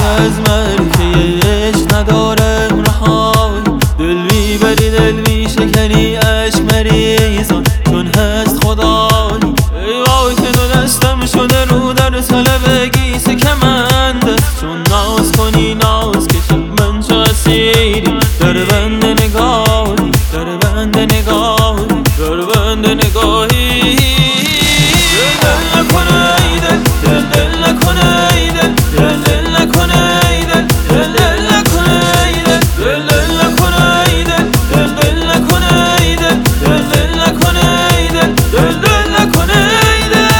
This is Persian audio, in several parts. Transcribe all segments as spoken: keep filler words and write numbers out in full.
از ملکه عشق ندارم رهایی، دل میبری دل میشکنی عشق مریزان چون هست خدایی. ای وای که دو دستم شده رو در طلبگی سکمنده، چون ناز کنی ناز کشم من چو اسیری در بند نگاهی، در بند نگاهی، در بند نگاهی. دل دل نکنه ای دل، دل دل نکنه ای دل، دل دل نکنه ای دل، دل دل نکنه ای دل، دل دل نکنه ای دل، دل دل نکنه ای دل، دل دل نکنه ای دل، دل دل نکنه ای دل.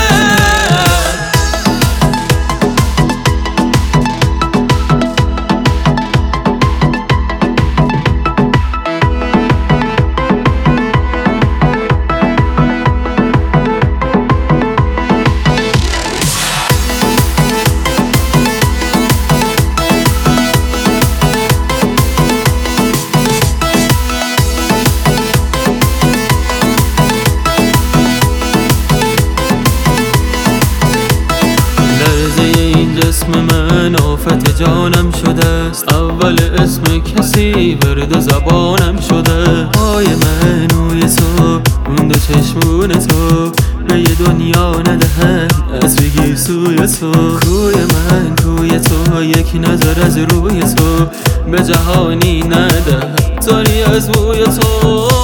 اسم من آفت جانم شده است، اول اسم کسی ورد زبانم شده. پای من روی تو اون دو چشمون تو به یه دنیا ندهن از بگی سوی تو. کوی من کوی تو یک نظر از روی تو به جهانی نده تاری از بوی تو.